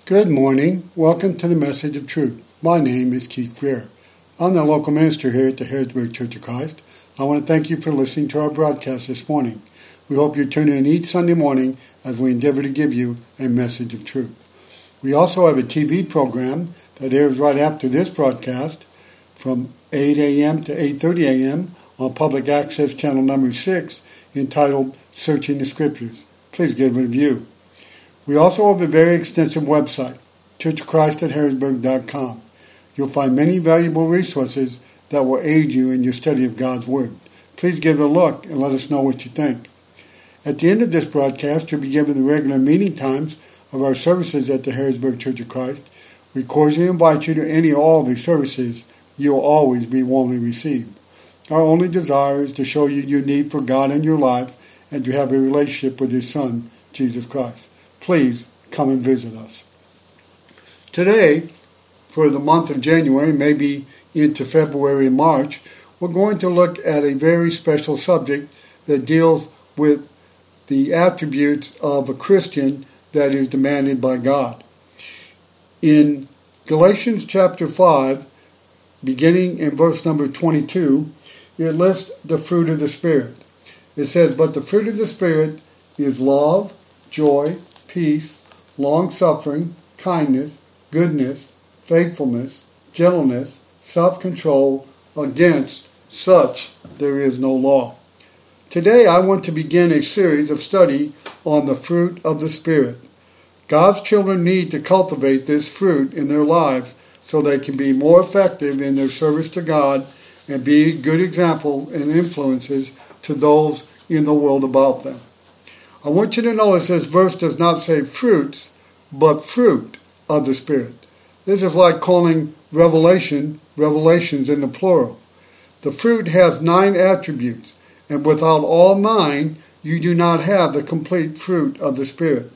Good morning. Welcome to the Message of Truth. My name is Keith Greer. I'm the local minister here at the Harrisburg Church of Christ. I want to thank you for listening to our broadcast this morning. We hope you tune in each Sunday morning as we endeavor to give you a message of truth. We also have a TV program that airs right after this broadcast from 8 a.m. to 8:30 a.m. on Public Access Channel number 6 entitled Searching the Scriptures. Please give it a view. We also have a very extensive website, churchofchristatharrisburg.com. You'll find many valuable resources that will aid you in your study of God's Word. Please give it a look and let us know what you think. At the end of this broadcast, you'll be given the regular meeting times of our services at the Harrisburg Church of Christ. We cordially invite you to any or all of these services. You will always be warmly received. Our only desire is to show you your need for God in your life and to have a relationship with His Son, Jesus Christ. Please come and visit us. Today, for the month of January, maybe into February and March, we're going to look at a very special subject that deals with the attributes of a Christian that is demanded by God. In Galatians chapter 5, beginning in verse number 22, it lists the fruit of the Spirit. It says, "But the fruit of the Spirit is love, joy, peace, long-suffering, kindness, goodness, faithfulness, gentleness, self-control. Against such there is no law." Today I want to begin a series of study on the fruit of the Spirit. God's children need to cultivate this fruit in their lives so they can be more effective in their service to God and be good examples and influences to those in the world about them. I want you to notice this verse does not say fruits, but fruit of the Spirit. This is like calling revelations in the plural. The fruit has 9 attributes, and without all 9, you do not have the complete fruit of the Spirit.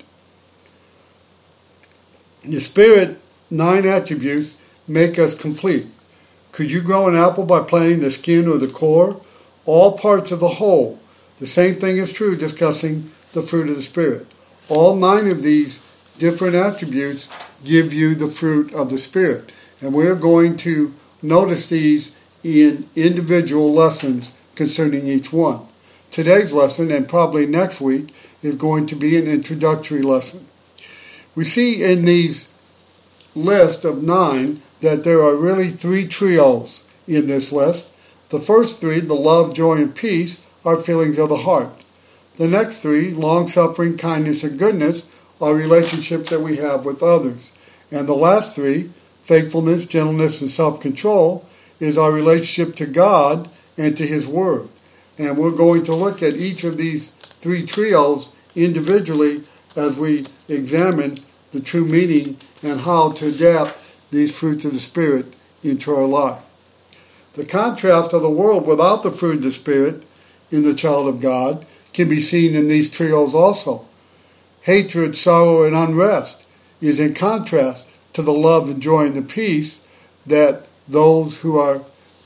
The Spirit, 9 attributes make us complete. Could you grow an apple by planting the skin or the core? All parts of the whole. The same thing is true discussing the fruit of the Spirit. All 9 of these different attributes give you the fruit of the Spirit. And we're going to notice these in individual lessons concerning each one. Today's lesson, and probably next week, is going to be an introductory lesson. We see in these list of 9 that there are really 3 trios in this list. The first 3, the love, joy, and peace, are feelings of the heart. The next 3, long-suffering, kindness, and goodness, are relationships that we have with others. And the last 3, faithfulness, gentleness, and self-control, is our relationship to God and to His Word. And we're going to look at each of these 3 trios individually as we examine the true meaning and how to adapt these fruits of the Spirit into our life. The contrast of the world without the fruit of the Spirit in the child of God can be seen in these trios also. Hatred, sorrow, and unrest is in contrast to the love, the joy, and the peace that those who are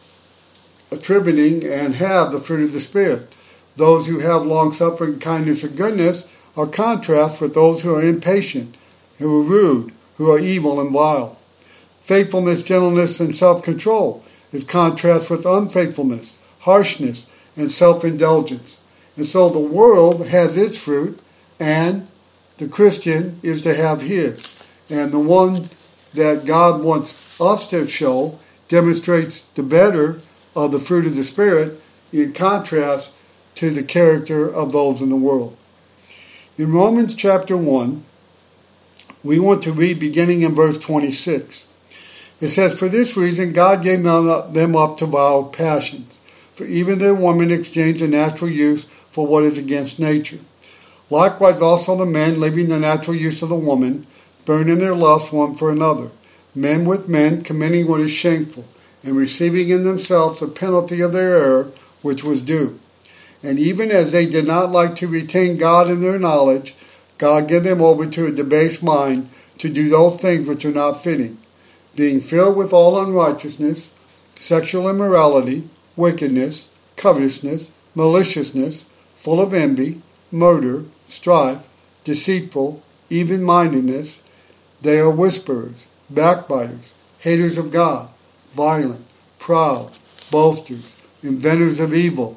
attributing and have the fruit of the Spirit. Those who have long-suffering, kindness, and goodness are contrast with those who are impatient, who are rude, who are evil and vile. Faithfulness, gentleness, and self-control is contrast with unfaithfulness, harshness, and self-indulgence. And so the world has its fruit, and the Christian is to have his. And the one that God wants us to show demonstrates the better of the fruit of the Spirit in contrast to the character of those in the world. In Romans chapter 1, we want to read beginning in verse 26. It says, "For this reason God gave them up to vile passions. For even their women exchanged the natural use for what is against nature. Likewise also the men, leaving the natural use of the woman, burn in their lust one for another, men with men, committing what is shameful, and receiving in themselves the penalty of their error, which was due. And even as they did not like to retain God in their knowledge, God gave them over to a debased mind to do those things which are not fitting, being filled with all unrighteousness, sexual immorality, wickedness, covetousness, maliciousness, full of envy, murder, strife, deceitful, even-mindedness, They are whisperers, backbiters, haters of God, violent, proud, boasters, inventors of evil,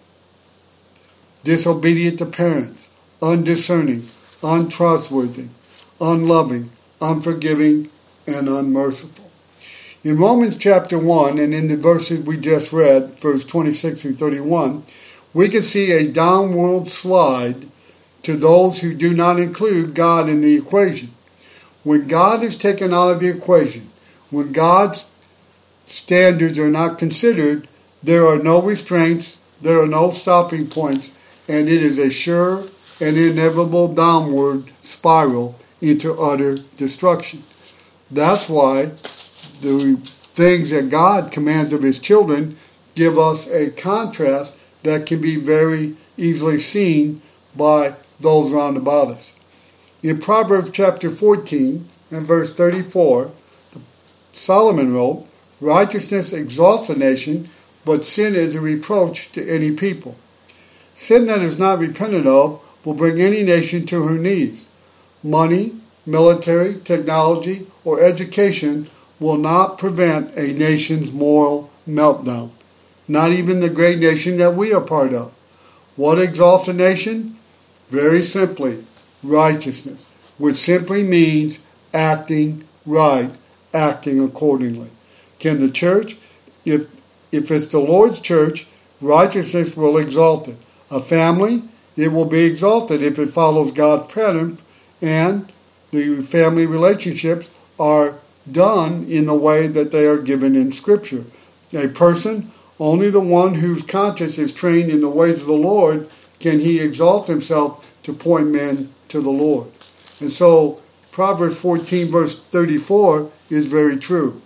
disobedient to parents, undiscerning, untrustworthy, unloving, unforgiving, and unmerciful. In Romans chapter 1, and in the verses we just read, verse 26 through 31, we can see a downward slide to those who do not include God in the equation. When God is taken out of the equation, when God's standards are not considered, there are no restraints, there are no stopping points, and it is a sure and inevitable downward spiral into utter destruction. That's why the things that God commands of His children give us a contrast that can be very easily seen by those round about us. In Proverbs chapter 14 and verse 34, Solomon wrote, "Righteousness exalts a nation, but sin is a reproach to any people." Sin that is not repented of will bring any nation to her knees. Money, military, technology, or education will not prevent a nation's moral meltdown. Not even the great nation that we are part of. What exalts a nation? Very simply, righteousness, which simply means acting right, acting accordingly. Can the church, if it's the Lord's church, righteousness will exalt it. A family, it will be exalted if it follows God's pattern and the family relationships are done in the way that they are given in Scripture. A person, only the one whose conscience is trained in the ways of the Lord can he exalt himself to point men to the Lord. And so Proverbs 14 verse 34 is very true.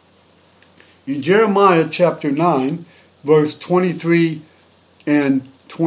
In Jeremiah chapter 9 verse 23 and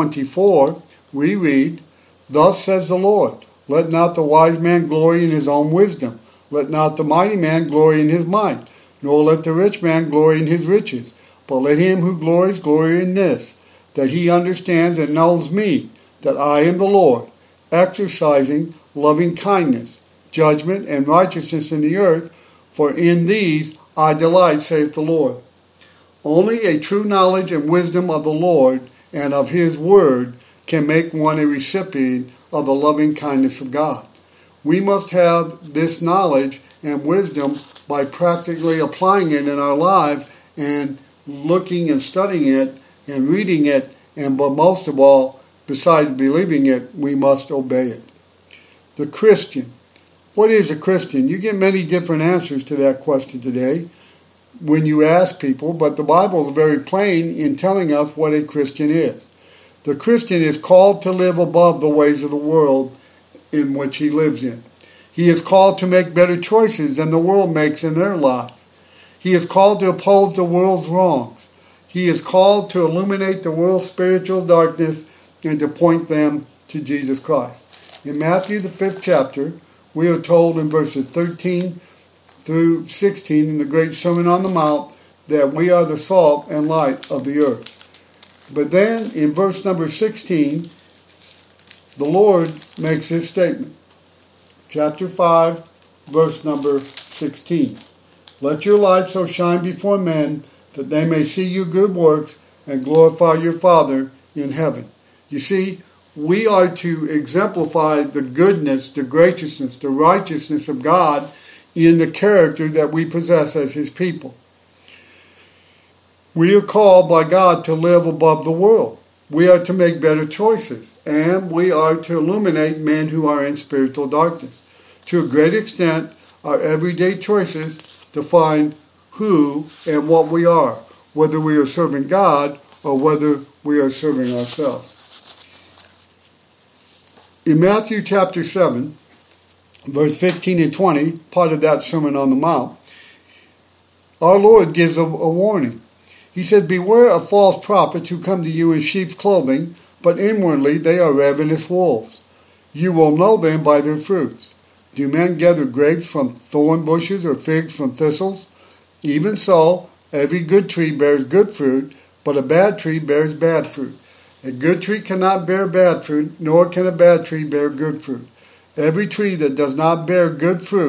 24 we read, "Thus says the Lord, let not the wise man glory in his own wisdom. Let not the mighty man glory in his might, nor let the rich man glory in his riches. But let him who glories glory in this, that he understands and knows me, that I am the Lord, exercising loving kindness, judgment, and righteousness in the earth, for in these I delight, saith the Lord." Only a true knowledge and wisdom of the Lord and of His Word can make one a recipient of the loving kindness of God. We must have this knowledge and wisdom by practically applying it in our lives and looking and studying it and reading it, but most of all, besides believing it, we must obey it. The Christian. What is a Christian? You get many different answers to that question today when you ask people, but the Bible is very plain in telling us what a Christian is. The Christian is called to live above the ways of the world in which he lives in. He is called to make better choices than the world makes in their life. He is called to oppose the world's wrongs. He is called to illuminate the world's spiritual darkness and to point them to Jesus Christ. In Matthew the 5th chapter, we are told in verses 13 through 16 in the Great Sermon on the Mount that we are the salt and light of the earth. But then in verse number 16, the Lord makes this statement. Chapter 5, verse number 16. "Let your light so shine before men that they may see your good works and glorify your Father in heaven." You see, we are to exemplify the goodness, the graciousness, the righteousness of God in the character that we possess as His people. We are called by God to live above the world. We are to make better choices, and we are to illuminate men who are in spiritual darkness. To a great extent, our everyday choices define who and what we are, whether we are serving God or whether we are serving ourselves. In Matthew chapter 7, verse 15 and 20, part of that Sermon on the Mount, our Lord gives a warning. He said, "Beware of false prophets who come to you in sheep's clothing, but inwardly they are ravenous wolves. You will know them by their fruits. Do men gather grapes from thorn bushes or figs from thistles? Even so, every good tree bears good fruit, but a bad tree bears bad fruit. A good tree cannot bear bad fruit, nor can a bad tree bear good fruit. Every tree that does not bear good fruit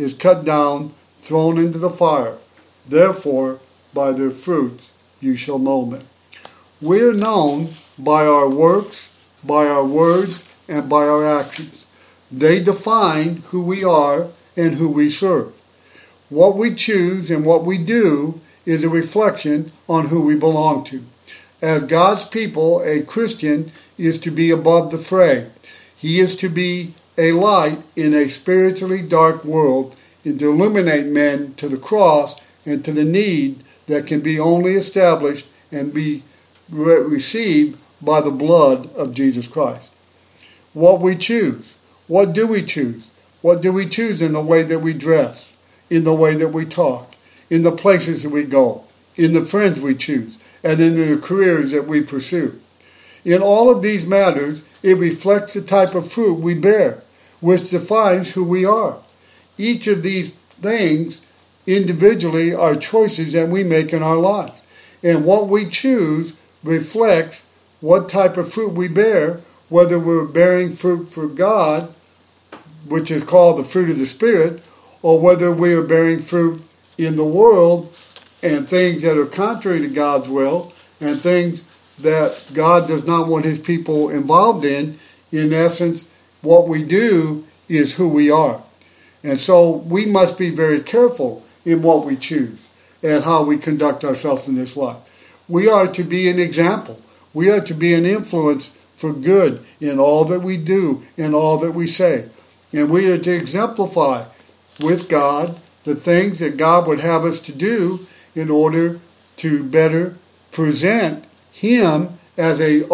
is cut down, thrown into the fire. Therefore, by their fruits you shall know them. We are known by our works, by our words, and by our actions. They define who we are and who we serve. What we choose and what we do is a reflection on who we belong to. As God's people, a Christian is to be above the fray. He is to be a light in a spiritually dark world and to illuminate men to the cross and to the need that can be only established and be received by the blood of Jesus Christ. What we choose. What do we choose? What do we choose in the way that we dress, in the way that we talk, in the places that we go, in the friends we choose, and in the careers that we pursue? In all of these matters, it reflects the type of fruit we bear, which defines who we are. Each of these things individually are choices that we make in our life. And what we choose reflects what type of fruit we bear, whether we're bearing fruit for God, which is called the fruit of the Spirit, or whether we are bearing fruit in the world and things that are contrary to God's will and things that God does not want his people involved in. In essence, what we do is who we are. And so we must be very careful in what we choose and how we conduct ourselves in this life. We are to be an example. We are to be an influence for good in all that we do and all that we say. And we are to exemplify with God the things that God would have us to do in order to better present him as an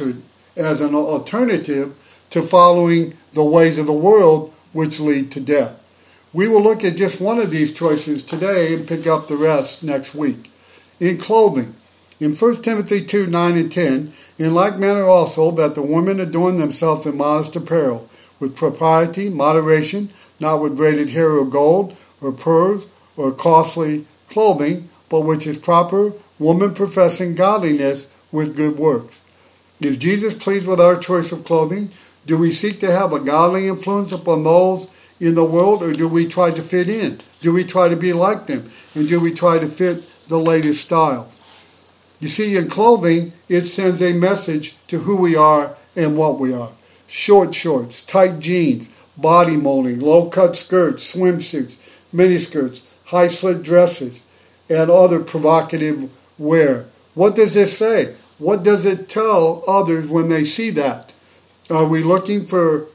alternative to following the ways of the world which lead to death. We will look at just one of these choices today and pick up the rest next week. In clothing, in 1 Timothy 2, 9 and 10, in like manner also that the women adorn themselves in modest apparel, with propriety, moderation, not with braided hair or gold, or pearls, or costly clothing, but which is proper, woman professing godliness with good works. Is Jesus pleased with our choice of clothing? Do we seek to have a godly influence upon those in the world, or do we try to fit in? Do we try to be like them? And do we try to fit the latest style? You see, in clothing, it sends a message to who we are and what we are. Short shorts, tight jeans, body molding, low-cut skirts, swimsuits, miniskirts, high-slit dresses, and other provocative wear. What does this say? What does it tell others when they see that? Are we looking for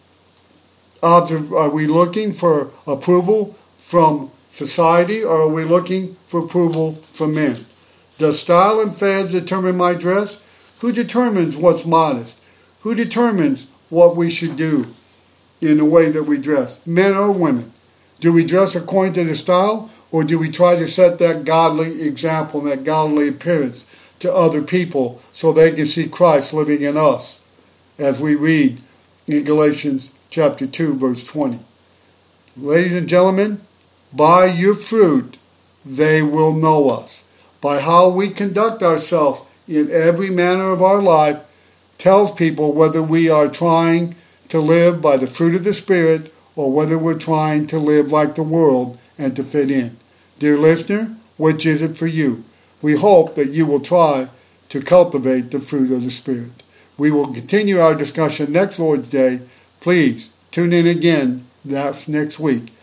approval from society, or are we looking for approval from men? Does style and fads determine my dress? Who determines what's modest? Who determines what we should do in the way that we dress? Men or women? Do we dress according to the style, or do we try to set that godly example and that godly appearance to other people so they can see Christ living in us, as we read in Galatians chapter 2, verse 20. Ladies and gentlemen, by your fruit they will know us. By how we conduct ourselves in every manner of our life tells people whether we are trying to live by the fruit of the Spirit or whether we're trying to live like the world and to fit in. Dear listener, which is it for you? We hope that you will try to cultivate the fruit of the Spirit. We will continue our discussion next Lord's Day. Please tune in again next week.